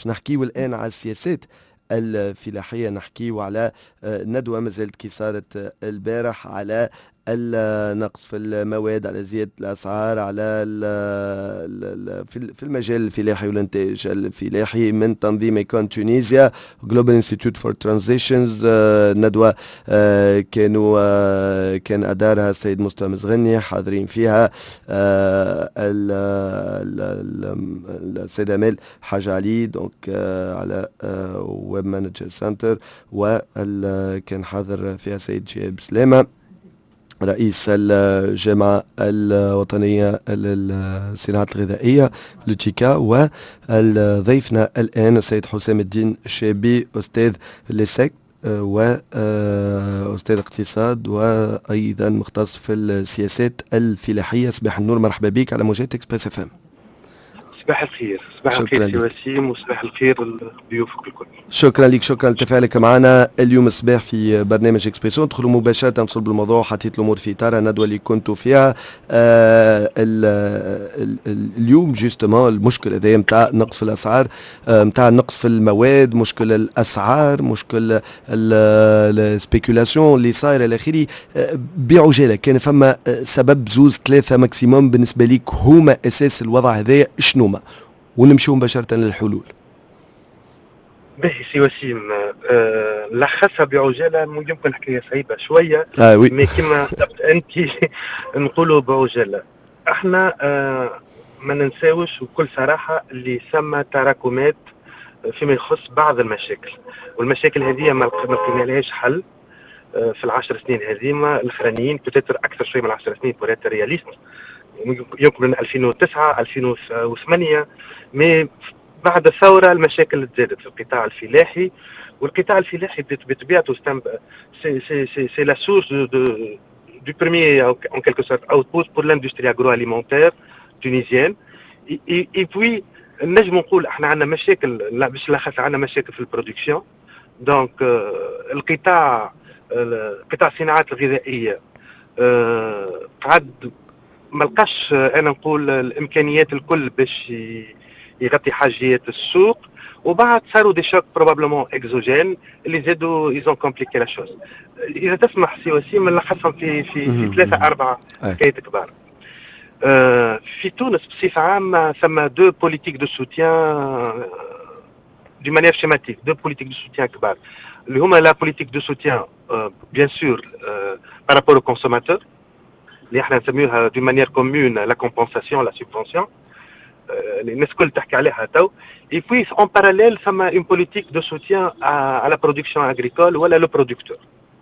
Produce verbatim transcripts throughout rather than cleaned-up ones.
باش نحكيو الآن على السياسات الفلاحية، نحكيو على ندوة مازالت كي صارت البارح على النقص في المواد، على زيادة الأسعار، على ال ال في المجال الفلاحي والإنتاج الفلاحي من تنظيم إيكون تونيزيا جلوبال انستيتيوت فور ترانزيشنز. ندوة كانوا كان أدارها السيد مصطفى مزغني، حاضرين فيها السيد أمال حاج علي دونك على ويب مانجر سنتر، وكان حاضر فيها السيد شهاب سلامة رئيس الجامعة الوطنية للصناعة الغذائية لوتيكا، وضيفنا الآن السيد حسام الدين الشابي أستاذ ليسك وأستاذ اقتصاد وأيضا مختص في السياسات الفلاحية. صباح النور، مرحبا بك على موجات اكسبريس اف ام. صباح الخير. صباح الخير سي وسيم، وصباح الخير لضيوفك الكل. شكرا لك، شكرا لتفاعلك معنا اليوم الصباح في برنامج اكسبريسو. ندخلوا مباشرة في صلب الموضوع. حطيت الأمور في إطار الندوة اللي كنتوا فيها آه ال ال ال اليوم جوستومون المشكل هذا نتاع نقص في الأسعار، نتاع آه النقص في المواد، مشكل الأسعار، مشكل السبيكولاسيون اللي صايرة إلى آخره. آه بعجالة كان فما سبب زوز ثلاثة ماكسيموم بالنسبة ليك هما أساس الوضع هذا شنوما، ونمشيو مباشرة للحلول. باهي سي وسيم، أه لخصها بعجاله، يمكن حكايه صعيبه شويه آه وي. مي كما قلت انت نقولوا بعجاله. احنا أه ما ننساوش بكل صراحه اللي سمى تراكمات فيما يخص بعض المشاكل، والمشاكل هذه ما لقينا لهاش حل أه في العشر سنين هذيما الاخرانيين، بتتر اكثر شويه من العشر سنين بوريت رياليست، يمكن من ألفين وتسعة ألفين وثمانية. مي بعد الثورة المشاكل تزادت في القطاع الفلاحي، والقطاع الفلاحي بطبيعته سي سي سي سي لا سورس دو دو بريمير en quelque sorte output pour l'industrie agroalimentaire tunisienne. et puis نجم نقول احنا عندنا مشاكل، لا مش لخص، عندنا مشاكل في البرودكسيون. دونك القطاع قطاع الصناعات الغذائية قعد ما لقاش انا نقول الامكانيات الكل باش يغطي حاجيات السوق، وبعد صاروا دي شوك بروبابلمون اكزوجين اللي زادوا ايزون كومبليكي لا شوز. اذا تسمح سي وسيم نلخصهم في في في ثلاثه اربعه حكايات كبار. آه في تونس بصفه عامه ثم دو بوليتيك دو سوتيان دو مانيير شيماتيك، دو بوليتيك دو سوتيان كبار اللي هما لا بوليتيك دو سوتيان بيان سور بارابور او كونسوماتور اللي احنا نسميوها دو مانيير كومون لا كومبونساسيون لا سوبفونسيون، الناس الكل تحكي عليها تو. اي بوي اون باراليل ثم اون بوليتيك دو سوتيان على لا برودكسيون اغريكول ولا لو برودكتور.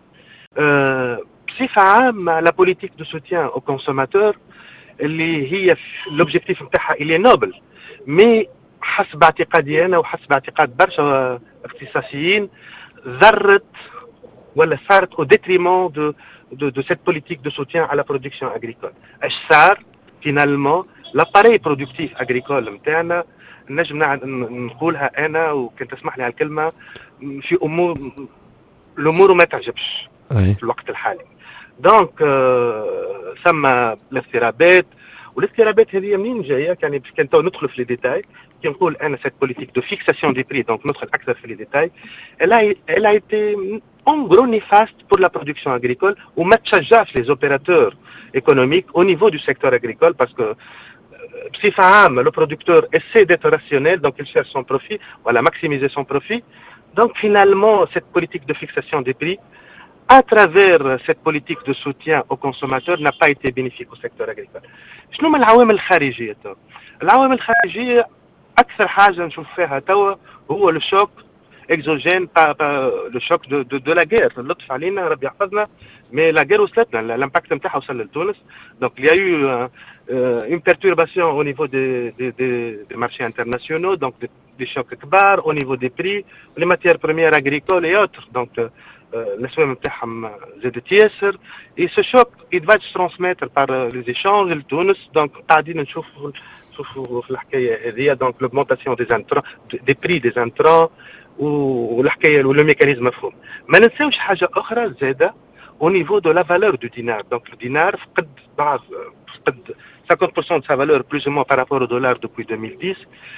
بصفه عامه لا بوليتيك دو سوتيان او كونسوماتور اللي هي لوبجيكتيف نتاعها الي نوبل، مي حسب اعتقادي انا وحسب اعتقاد برشا اختصاصيين ذرت ولا صارت او ديتريمون دو دو دو سيت بوليتيك دو سوتيان على برودكسيون اغريكول. اش صار فينالمون؟ لاباري برودكتيف اغريكول نتاعنا نجم نقولها انا وكان تسمح لي على الكلمه في امور الامور ما تعجبش في الوقت الحالي. دونك آه ثم الاضطرابات، والاضطرابات هذه منين جايه؟ يعني كان تو ندخل في لي ديتاي كي نقول انا سيت بوليتيك دو فيكساسيون دي بري، دونك ندخل اكثر في لي ديتاي. elle a été en gros néfaste pour la production agricole ou ما تشجعش les opérateurs économiques au niveau du secteur agricole parce que بصفة عامة le producteur essaie d'être rationnel, donc il cherche son profit, voilà, maximiser son profit. Donc finalement cette politique de fixation des prix à travers cette politique de soutien aux consommateurs n'a pas été bénéfique au secteur agricole. شنو من العوامل الخارجية تو؟ العوامل الخارجية أكثر حاجة نشوف فيها توا هو لو شوك اكزوجين، لو شوك دو دو دو لا غير، اللطف علينا ربي يحفظنا، مي لا غير وصلتنا، الامباكت نتاعها وصل لتونس. دونك il y a eu euh, une perturbation au niveau des, des, des, des marchés internationaux, donc des, des chocs كبار au niveau des prix, les matières premières agricoles et autres. Donc الأسواق نتاعهم زادت ياسر. et ce choc il va se transmettre par les échanges لتونس. donc قاعدين نشوفوا نشوفوا في الحكاية هذه donc l'augmentation des intrants, des prix des intrants والحكاية ولو ميكانيزم مفهوم. ما ننساوش حاجة أخرى زادة au niveau de la valeur du dinar. donc le dinar فقد بعض فقد cinquante pour cent de sa valeur plus ou moins par rapport au dollar depuis deux mille dix.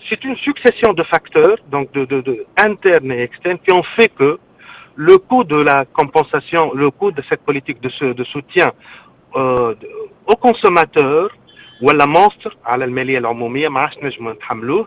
c'est une succession de facteurs, donc de, de, de internes et externes, qui ont fait que le coût de la compensation, le coût de cette politique de, ce, de soutien euh, aux consommateurs, ou à la monstre, à l'Almelia العمومية ما عادش نجموا نتحملوه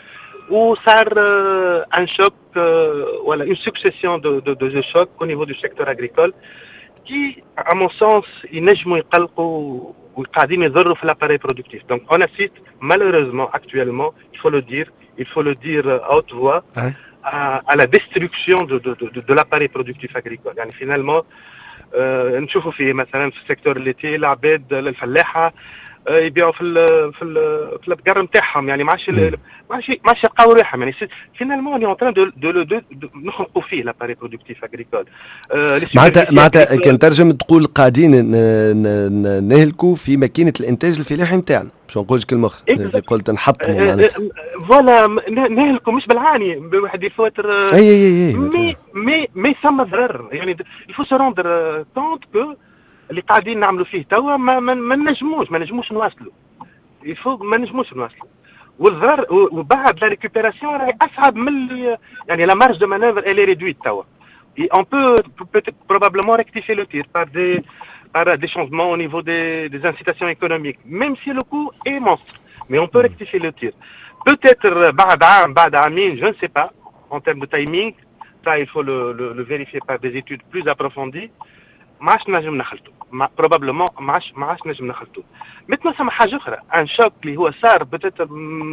وصار euh, un choc, euh, voilà, une succession de, de, de, de chocs au niveau du secteur agricole qui, à mon sens, ينجموا يقلقوا وقاعدين يضروا في l'appareil productif. Donc on assiste malheureusement actuellement, il faut le dire, il faut le dire à haute voix, Ouais. à, à la destruction de, de, de, de l'appareil productif agricole. يعني finalement euh, نشوفوا في مثلا في السيكتور الليتي العباد الفلاحه آه، يبيعوا في ال في ال في البقر نتاعهم يعني ما عادش ما عادش ما عادش يلقاو ريحهم يعني فينالمون اوني اون تران دو دو دو نخلقوا فيه لاباري برودكتيف اغريكول. معناتها معناتها كان ترجم تقول قاعدين ن- ن- ن- نهلكوا في ماكينه الانتاج الفلاحي نتاعنا، باش ما نقولش كلمه اخرى، إيه زي بالضبط. قلت نحطموا معناتها. فوالا نهلكوا مش بالعاني بواحد يفوتر اي اي اي اي مي مي مي ثم ضرر يعني الفو سو روندر كونت كو اللي قاعدين نعملوا فيه توا ما ما ما نجموش ما نجموش نواصلوا يفو ما نجموش نواصلوا والضرر وبعد لا ريكوبيراسيون راهي اصعب من اللي- يعني لا مارج دو مانوفر الي ريدويت توا. Et on peut peut-être probablement rectifier le tir par des, par des changements au niveau des, des incitations économiques, même si le coût est monstre. Mais on peut rectifier le tir. Peut-être بعد عام بعد عامين, je ne sais pas, en termes de timing, ça il faut le, le, le vérifier par des études plus approfondies. ما عادش نجم نخلطو probablement ما عادش ما عادش نجم نخلطو. مثلا ثم حاجه اخرى ان شوك اللي هو صار بتتر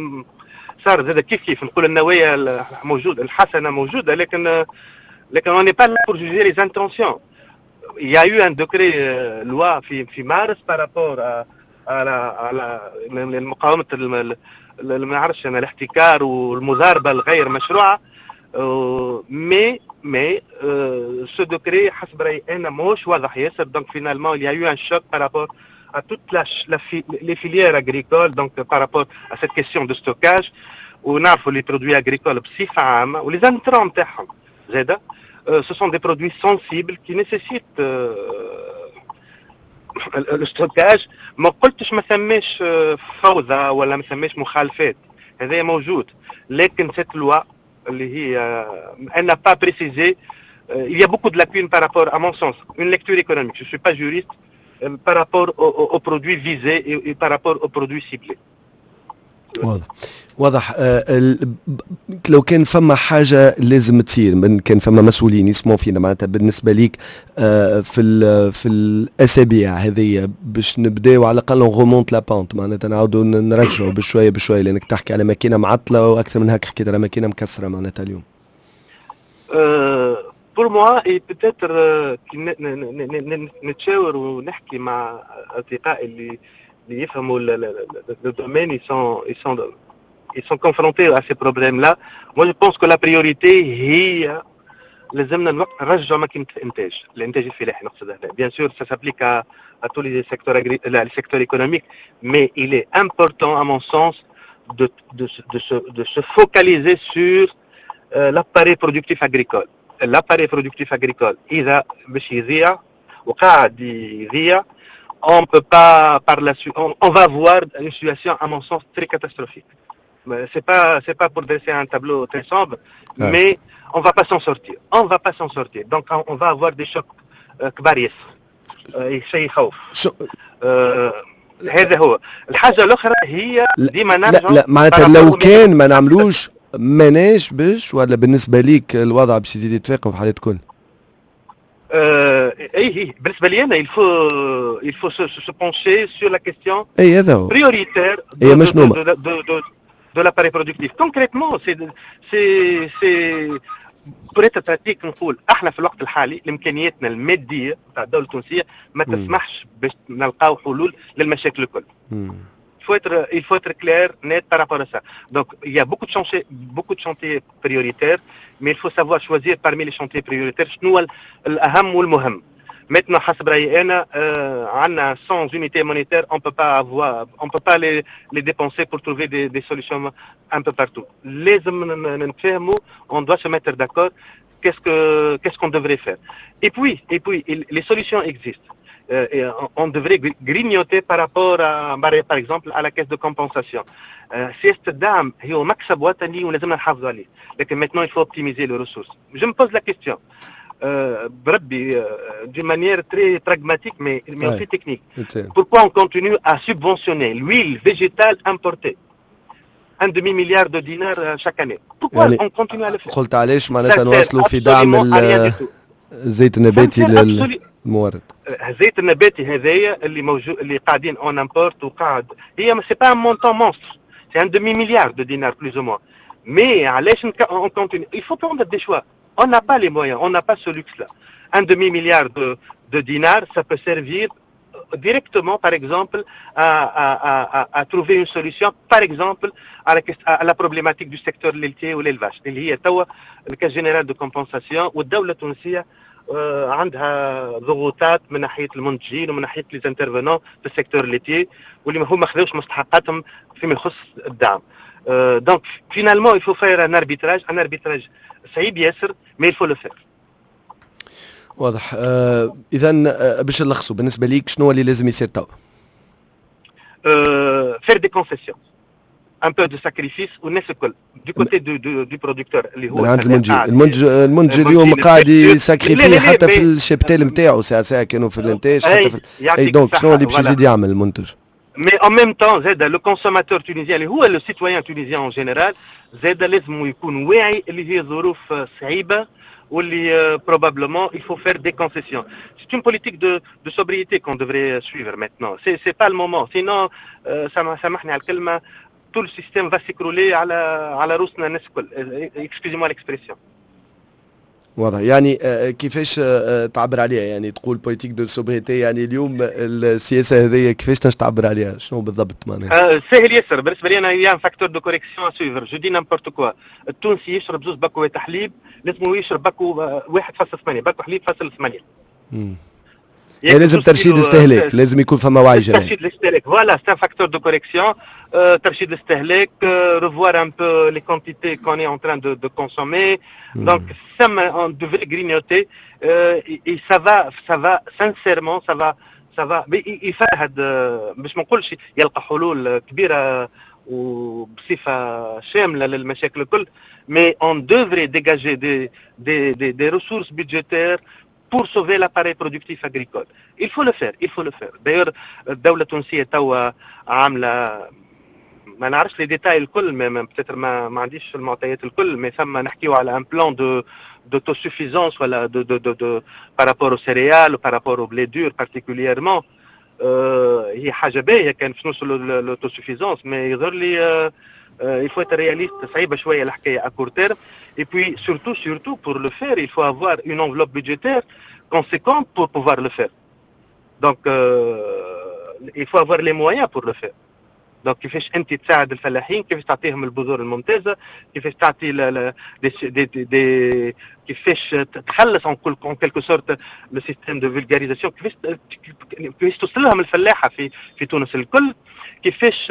صار زاد كيف كيف نقول النوايا موجوده الحسنه موجوده لكن لكن on n'est pas là pour juger les intentions. Il y a eu un décret euh, loi في في مارس par rapport à على على المقاومه ما نعرفش انا الاحتكار والمضاربه الغير مشروعه مي مي ce décret حسب رايي انا ماهوش واضح ياسر. donc finalement il y a eu un choc par rapport à toute la, la les filières agricoles donc par rapport à cette question de stockage ونعرفوا les produits agricoles بصفه عامه ولي intrants نتاعهم زاده ce sont des produits sensibles qui nécessitent le stockage. ما قلتش ما ثماش فوضى ولا ما ثماش مخالفات هذا موجود لكن cette loi اللي هي elle n'a pas précisé il y a beaucoup de lacunes par rapport à mon sens une lecture économique je suis pas juriste par rapport aux, aux produits visés et, et par rapport aux produits ciblés. واضح واضح. آه ال... لو كان فما حاجه لازم تصير من كان فما مسؤولين يسمعوا فينا معناتها بالنسبه ليك آه في ال... في الاسابيع هذه باش نبداو على الاقل غومونت لا بونت معناتها نعاودوا نرجعوا بشويه بشويه لانك تحكي على ماكينه معطله واكثر من هيك حكيت على ماكينه مكسره معناتها اليوم. أه pour moi et peut-être نتشاور ونحكي مع اصدقائي اللي اللي يفهموا le domaine ils sont ils sont ils sont confrontés à ces problèmes-là. Moi, je pense que la priorité هي لازمنا نرجعوا ماكينة الإنتاج، الإنتاج الفلاحي نقصد هذا. Bien sûr, ça s'applique à, à tous les secteurs agri... les secteurs économiques, mais il est important, à mon sens, de, de, de, se, de se focaliser sur euh, l'appareil productif agricole. L'appareil productif agricole, إذا باش يضيع وقاعد يضيع, on peut pas par la suite, on, on va voir une situation, à mon sens, très catastrophique. C'est pas, c'est pas pour dresser un tableau très sombre, ouais. mais on va pas s'en sortir. On va pas s'en sortir. Donc on, on va avoir des chocs كبار ياسر. شيء يخوف. هذا هو. الحاجة الأخرى هي ديما نرجع. لا لا معناتها لو كان ما نعملوش ماناش باش ولا بالنسبة ليك الوضع باش يزيد يتفاقم في حالات كل. اي اي بالنسبه لي انا il faut il faut se, se pencher sur la question اي هذا هو prioritaire de, de, de, de, de, de, de l'appareil productif. Concrètement c'est c'est c'est pour être pratique نقول احنا في الوقت الحالي امكانياتنا الماديه تاع الدوله التونسيه ما تسمحش باش نلقاو حلول للمشاكل الكل. Il faut être, il faut être clair, net par rapport à ça. Donc, il y a beaucoup de chantiers, beaucoup de chantiers prioritaires, mais il faut savoir choisir parmi les chantiers prioritaires شنو الأهم والمهم. Maintenant, حسب رأيي أنا, عنا sans unité monétaire, on peut pas avoir, on peut pas les, les dépenser pour trouver des, des solutions un peu partout. لازم نتفاهموا, on doit se mettre d'accord. Qu'est-ce que, qu'est-ce qu'on devrait faire? Et puis, et puis, les solutions existent. Euh, et on devrait grignoter par rapport à, par exemple, à la caisse de compensation. سياسه الدعم هو مكسب وطني ولازمنا نحافظوا عليه، لكن maintenant il faut optimiser les ressources. Je me pose la question euh, بربي euh, d'une manière très pragmatique mais, mais aussi technique. Pourquoi on continue à subventionner l'huile végétale importée un demi-milliard de dinars chaque année? Pourquoi يعني on continue à le faire? قلت علاش معناتها نواصلوا في دعم الزيت النباتي للمورد؟ الزيت النباتي هذايا اللي موجود اللي قاعدين اون امبورت وقاعد هي سي با ان مونطون مونستر، سي ان دمي مليار دو دينار بلوز او موان. مي علاش اون كونتينيو؟ il faut prendre des choix. On n'a pas les moyens, on n'a pas ce luxe-là. Un demi-milliard de, de dinars, ça peut servir directement, par exemple, à, à, à, à trouver une solution, par exemple, à la, à la problématique du secteur laitier ou l'élevage. اللي هي توا الكاس جينيرال دو كومبونساسيون، والدولة التونسية عندها ضغوطات من ناحيه المنتجين ومن ناحيه لي انترفينون في السيكتور الليتي واللي هم ما خذوش مستحقاتهم فيما يخص الدعم. دونك فينالمون يفو فاير ان اربيتراج ان اربيتراج صعيب ياسر مي يفو لو فير. واضح. آه اذا آه باش نلخصوا بالنسبه ليك شنو اللي لازم يصير توا؟ فير دي كونسيسيون un peu de sacrifice والناس الكل دي كوتي دو دو دو برودكتور اللي هو من عند المنتج المنتج المنتج اليوم قاعد يساكريفي حتى في الشبتال نتاعو ساعه ساعه كانوا في الانتاج حتى في اي دونك شنو اللي باش يزيد يعمل المنتج؟ مي ان ميم طون زاد لو كونسوماتور تونيزيان اللي هو لو سيتويان تونيزيان اون جينيرال زاد لازم يكون واعي اللي هي ظروف صعيبه واللي probablement il faut faire des concessions. C'est une politique de, de sobriété qu'on devrait suivre maintenant. C'est, c'est pas le moment. Sinon, euh, سامحني على الكلمه tout le système va s'écrouler على على روسنا الناس الكل. excusez-moi l'expression. واضح. يعني كيفاش تعبر عليها؟ يعني تقول بوليتيك دو سوبريتي، يعني اليوم السياسه هذه كيفاش تنجم تعبر عليها؟ شنو بالضبط معناها؟ سهل ياسر بالنسبه لي انا. هي ان فاكتور دو كوريكسيون سويفر. جو دي نامبورت كوا. التونسي يشرب زوز باكوات حليب لازم يشرب باكو واحد فاصلة ثمانية باكو حليب فاصل ثمانية. يعني لازم ترشيد استهلاك، لازم يكون فما وعي جماعي. ترشيد الاستهلاك فوالا سي ان فاكتور دو كوريكسيون. ترشيد الاستهلاك، revoir un peu les quantités qu'on est en train de, de consommer. Mm. Donc ça on devrait grignoter euh, et ça va ça va sincèrement ça va ça va يفهد باش ما نقولش يلقى حلول كبيره وبصفه شامله للمشاكل الكل. mais on devrait dégager des des des, des ressources budgétaires pour sauver l'appareil productif agricole. Il faut le faire, il faut le faire. D'ailleurs الدولة التونسية توا عاملة ما نعرفش لي ديتاي الكل ما بتاتر ما ما عنديش المعطيات الكل، مي ثم نحكيو على ان بلان دو d'autosuffisance ولا دو دو دو دو بارابور او سيريال وبارابور او بلي دور بارتيكوليرمون. هي حاجة باهية كان باش نوصلوا للاوتوسوفيزونس، مي يظهر لي il faut être réaliste. صعيبة شوية الحكاية à court terme. Et puis surtout surtout pour le faire il faut avoir une enveloppe budgétaire conséquente pour pouvoir le faire. Donc euh, il faut avoir les moyens pour le faire. دونك كيفاش انت تساعد الفلاحين، كيفاش تعطيهم البذور الممتازه، كيفاش تعطي دي دي كيفاش تخلص اون كيلكو سورت لو سيستيم دو فولغاريزاسيون، كيفاش كيفاش توصل لهم الفلاحه في في تونس الكل، كيفاش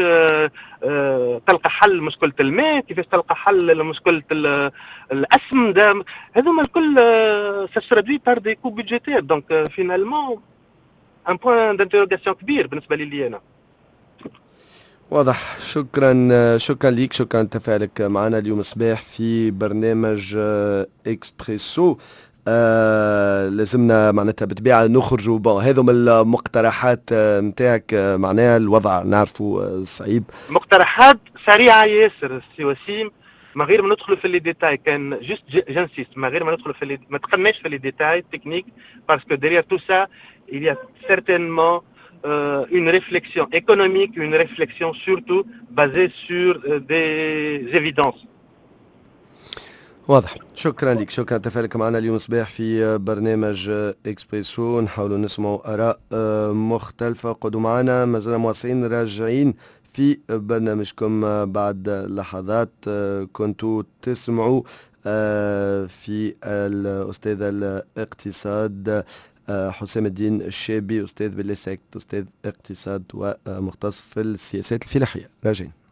تلقى حل مشكله الماء، كيفاش تلقى حل لمشكله الاسمده. هذوما الكل سيسرادوي بار دي كو بودجيتير. دونك فينالمون ان بوين دانتيروغاسيون كبير بالنسبه لي انا. واضح. شكرا شكرا ليك، شكرا تفاعلك معنا اليوم صباح في برنامج اكسبريسو. آه لازمنا معناتها بالطبيعه نخرجوا بون هذو من المقترحات نتاعك. معناها الوضع نعرفوا صعيب. مقترحات سريعه ياسر سي وسيم ما غير ما ندخلوا في لي ديتاي. كان جوست جانسيست ما غير ما ندخلوا في ما دخلناش في لي ديتاي تكنيك باسكو ديريير تو سا il y a certainement Euh, une réflexion économique, une réflexion surtout basée sur euh, des évidences. واضح. شكرا لك، شكرا تفاعلك معنا اليوم صباح في برنامج اكسبريسو. نحاولوا نسمعوا اراء مختلفه. قعدوا معنا مازلنا مواصلين راجعين في برنامجكم بعد لحظات. كنتوا تسمعوا في الاستاذ الاقتصاد حسام الدين الشابي، أستاذ بالليسكت، أستاذ اقتصاد ومختص في السياسات الفلاحية. راجعين.